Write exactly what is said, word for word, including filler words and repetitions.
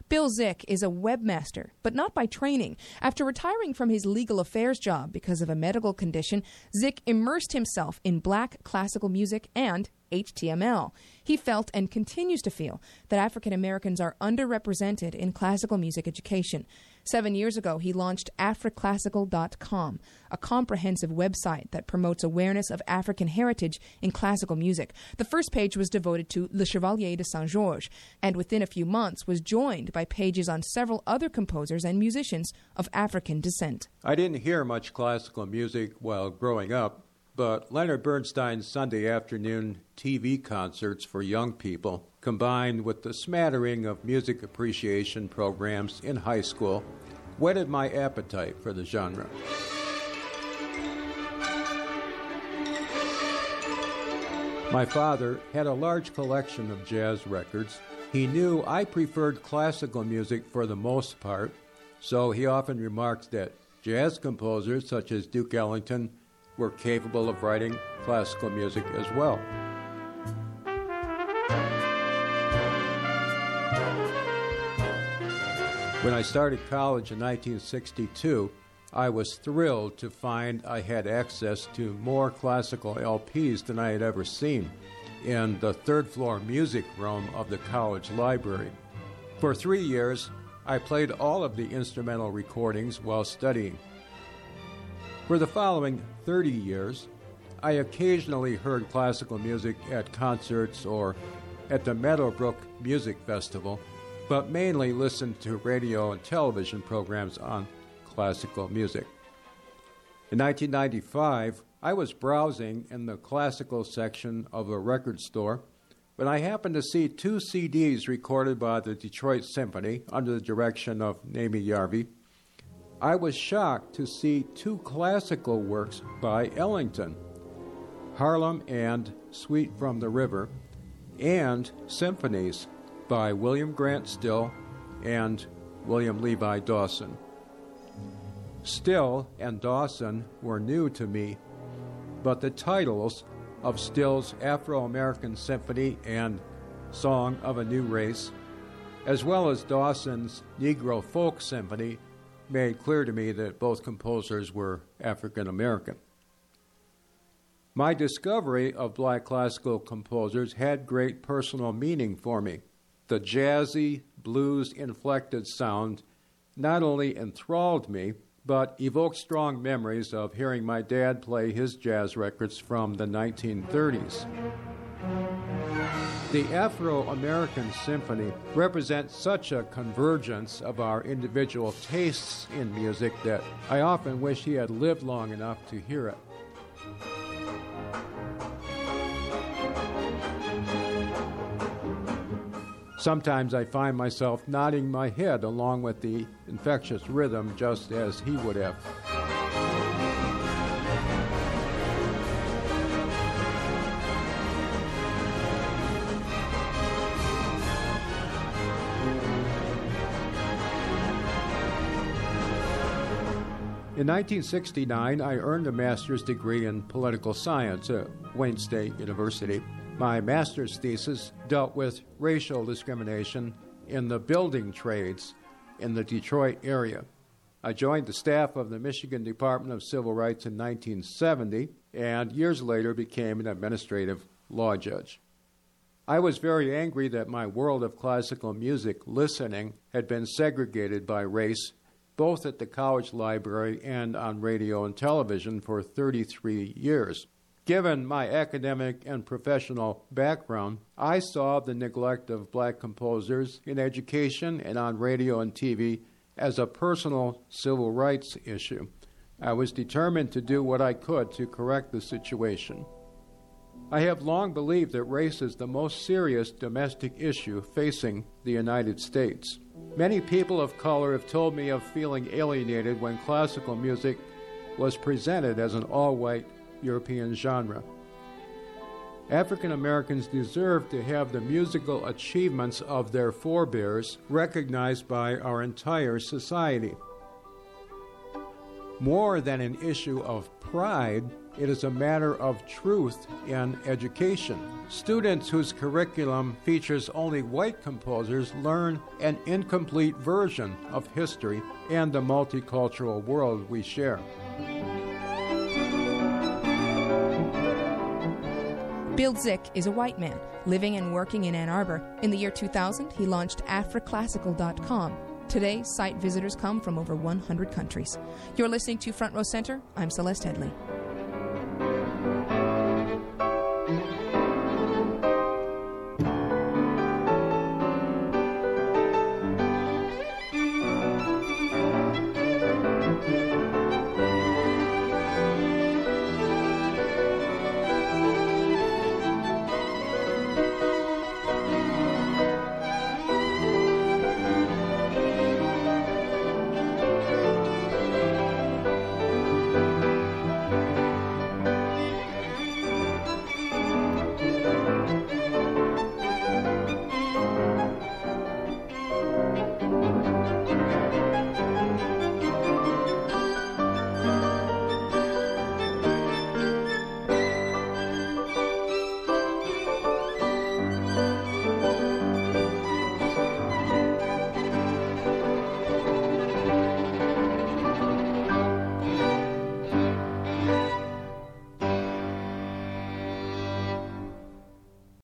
Bill Zick is a webmaster, but not by training. After retiring from his legal affairs job because of a medical condition, Zick immersed himself in black classical music and H T M L. He felt and continues to feel that African Americans are underrepresented in classical music education. Seven years ago, he launched Africlassical dot com, a comprehensive website that promotes awareness of African heritage in classical music. The first page was devoted to Le Chevalier de Saint-Georges, and within a few months was joined by pages on several other composers and musicians of African descent. I didn't hear much classical music while growing up, but Leonard Bernstein's Sunday afternoon T V concerts for young people, combined with the smattering of music appreciation programs in high school, whetted my appetite for the genre. My father had a large collection of jazz records. He knew I preferred classical music for the most part, so he often remarked that jazz composers such as Duke Ellington were capable of writing classical music as well. When I started college in nineteen sixty-two, I was thrilled to find I had access to more classical L Ps than I had ever seen in the third-floor music room of the college library. For three years, I played all of the instrumental recordings while studying. For the following thirty years, I occasionally heard classical music at concerts or at the Meadowbrook Music Festival, but mainly listened to radio and television programs on classical music. In nineteen ninety-five, I was browsing in the classical section of a record store when I happened to see two C Ds recorded by the Detroit Symphony under the direction of Naomi Yarvi. I was shocked to see two classical works by Ellington, Harlem and Suite from the River, and symphonies by William Grant Still and William Levi Dawson. Still and Dawson were new to me, but the titles of Still's Afro-American Symphony and Song of a New Race, as well as Dawson's Negro Folk Symphony, made clear to me that both composers were African American. My discovery of black classical composers had great personal meaning for me. The jazzy, blues-inflected sound not only enthralled me, but evoked strong memories of hearing my dad play his jazz records from the nineteen thirties. The Afro-American Symphony represents such a convergence of our individual tastes in music that I often wish he had lived long enough to hear it. Sometimes I find myself nodding my head along with the infectious rhythm just as he would have. In nineteen sixty-nine, I earned a master's degree in political science at Wayne State University. My master's thesis dealt with racial discrimination in the building trades in the Detroit area. I joined the staff of the Michigan Department of Civil Rights in nineteen seventy, and years later became an administrative law judge. I was very angry that my world of classical music listening had been segregated by race, both at the college library and on radio and television for thirty-three years. Given my academic and professional background, I saw the neglect of black composers in education and on radio and T V as a personal civil rights issue. I was determined to do what I could to correct the situation. I have long believed that race is the most serious domestic issue facing the United States. Many people of color have told me of feeling alienated when classical music was presented as an all-white European genre. African Americans deserve to have the musical achievements of their forebears recognized by our entire society. More than an issue of pride, it is a matter of truth in education. Students whose curriculum features only white composers learn an incomplete version of history and the multicultural world we share. Bill Zick is a white man living and working in Ann Arbor. In the year two thousand, he launched afro classical dot com. Today, site visitors come from over one hundred countries. You're listening to Front Row Center. I'm Celeste Headley.